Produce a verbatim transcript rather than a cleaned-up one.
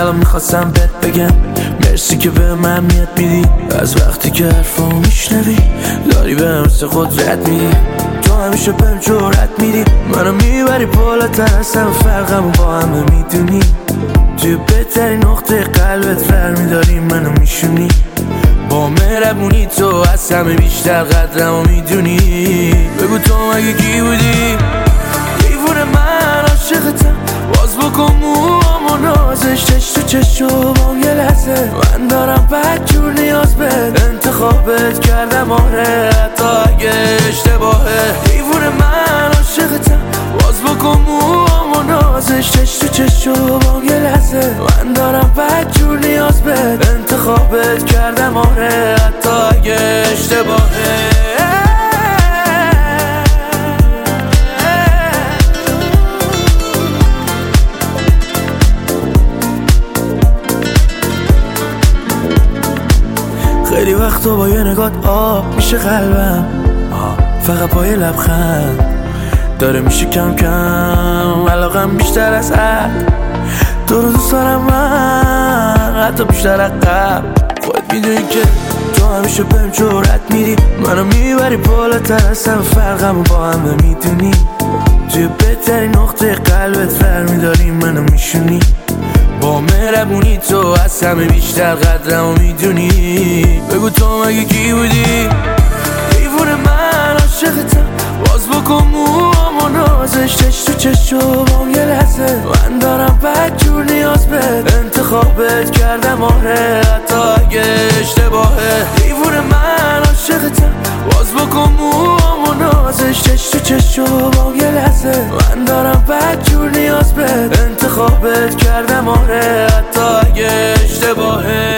الان میخواستم بهت بگم مرسی که به من میاد میدی. از وقتی که حرفامو میشنوی داری به مثل قدرت میدی. تو همیشه بهم جرأت میدی، منو میبری بالاتر از همه، فرقمو با همه میدونی. توی بهترین نقطه قلبت فرمیداری منو میشونی. با مهربونی تو از همه بیشتر قدرمو میدونی. بگو تو مگه کی بودی؟ دیوونه من عاشقتم، باز بکن موامو نازش، چش تو چشم یه لحظه. من دارم بدجور نیاز بهت، انتخابت کردم آره حتی اگه اشتباهه. دیوونه من عاشقتم، باز بکن موامو نازش، چش تو چشم یه لحظه. من دارم بدجور نیاز بهت، انتخابت کردم آره حتی اگه اشتباهه. خیلی وقتا با یه نگات آب میشه قلبم، فقط با یه لبخند داره میشه کم کم علاقم بیشتر از حد. تو رو دوست دارم من حتی بیشتر از قبل. خودت میدونی که تو همیشه بهم جرأت میدی، منو میبری بالاتر از همه، فرقمو با همه میدونی. توی بهترین نقطه قلبت فرمیداری منو میشونی. با مهربونی تو از همه بیشتر قدرمو میدونی. بگو تو مگه کی بودی؟ دیوونه من عاشقتم، باز بکن موامو نازش، چش تو چشم یه لحظه. من دارم بدجور نیاز بهت، انتخابت کردم آره حتی اگه اشتباهه. دیوونه من عاشقتم، باز بکن موامو نازش، چش تو چشم یه لحظه. من دارم بدجور نیاز بهت، انتخابت کردم آره حتی اگه اشتباهه.